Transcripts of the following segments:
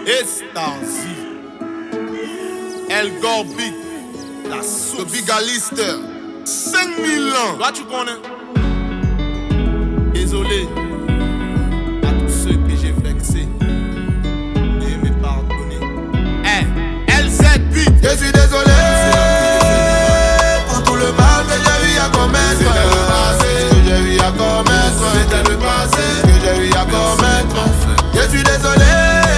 Estazi, El Gorbit, la source, The Big Alister, 5000 ans. Là tu connais. Désolé à tous ceux que j'ai vexés. Et me pardonner. LZ Beat. Je suis désolé pour tout le mal que j'ai eu à commettre. C'était le passé, que j'ai eu à commettre. C'était le passé, que j'ai eu à commettre. Je suis désolé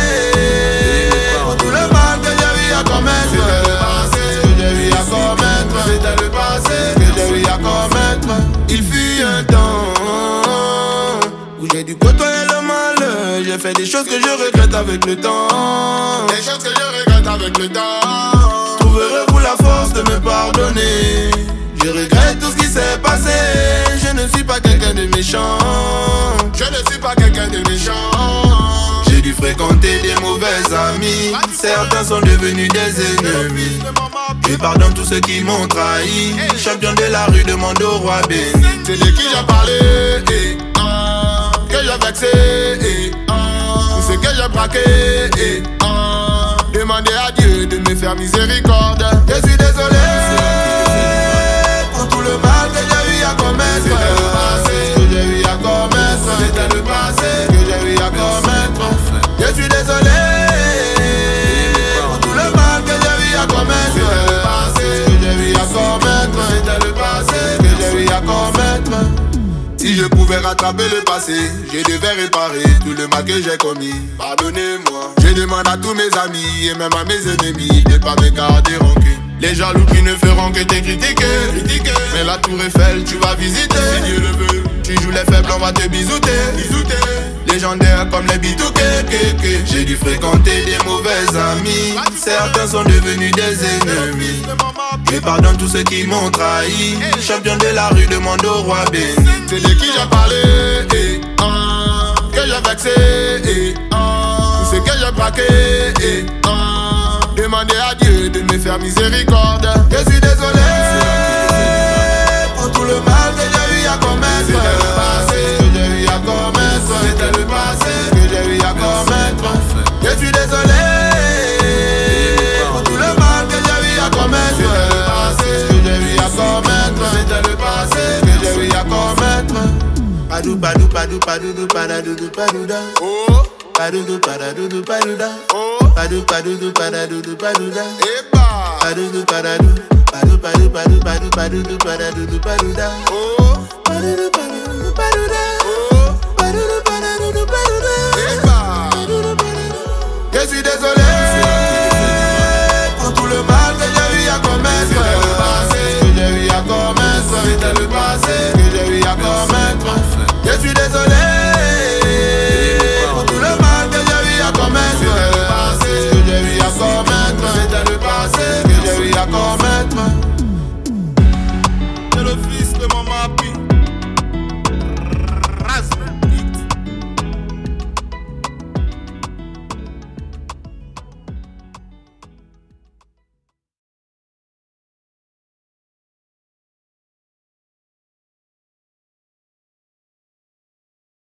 pour tout le mal que j'ai eu à commettre. C'était le passé, que j'ai eu à commettre. C'était le passé, que j'ai eu à commettre. Il fut un temps où j'ai dû côtoyer le mal. J'ai fait des choses que je regrette avec le temps. Des choses que je regrette avec le temps. Trouverez-vous la force de me pardonner? Je regrette tout ce qui s'est passé. Je ne suis pas quelqu'un de méchant. Je ne suis pas quelqu'un de méchant. J'ai dû fréquenter des mauvais amis. Certains sont devenus des ennemis. Je pardonne tous ceux qui m'ont trahi. Champion de la rue demande au roi béni. C'est de qui j'ai parlé que j'ai vexé tout ce que j'ai braqué Demandez à Dieu de me faire miséricorde. Je suis désolé pour tout le mal que j'ai eu à commettre. C'était le passé, que j'ai eu à commettre. c'était le passé, que j'ai eu à commettre. Je suis désolé pour tout le mal que j'ai eu à commettre. c'était le passé, que j'ai eu à commettre. c'était le passé, que j'ai eu à commettre. Si je pouvais rattraper le passé, je devais réparer tout le mal que j'ai commis. Pardonnez-moi. Je demande à tous mes amis et même à mes ennemis de pas me garder rancune. Les jaloux qui ne feront que te critiquer. Mais la tour Eiffel tu vas visiter. Si Dieu le veut, Tu joues les faibles, on va te bisouter. Légendaires comme les bitouquets. J'ai dû fréquenter des mauvais amis. Certains sont devenus des ennemis. Je pardonne tous ceux qui m'ont trahi. Champion de la rue demande au roi béni. C'est de qui j'ai parlé que j'ai vexé tout ce que j'ai braqué Demandez à Dieu de me faire miséricorde. Je suis désolé pour tout le mal que j'ai eu à commettre. C'était le passé, que j'ai eu à commettre. c'était le passé, que j'ai eu à commettre. Je suis désolé pour tout le mal que j'ai eu à commettre. c'était le passé, que j'ai eu à commettre. c'était le passé, que j'ai eu à commettre. Padou padou padou padou padou padouda. Oh, Padou padou padouda. oh, Padou padou padou padouda. eba, Padou padou padou padou padou padou padou padouda. oh, Padou padou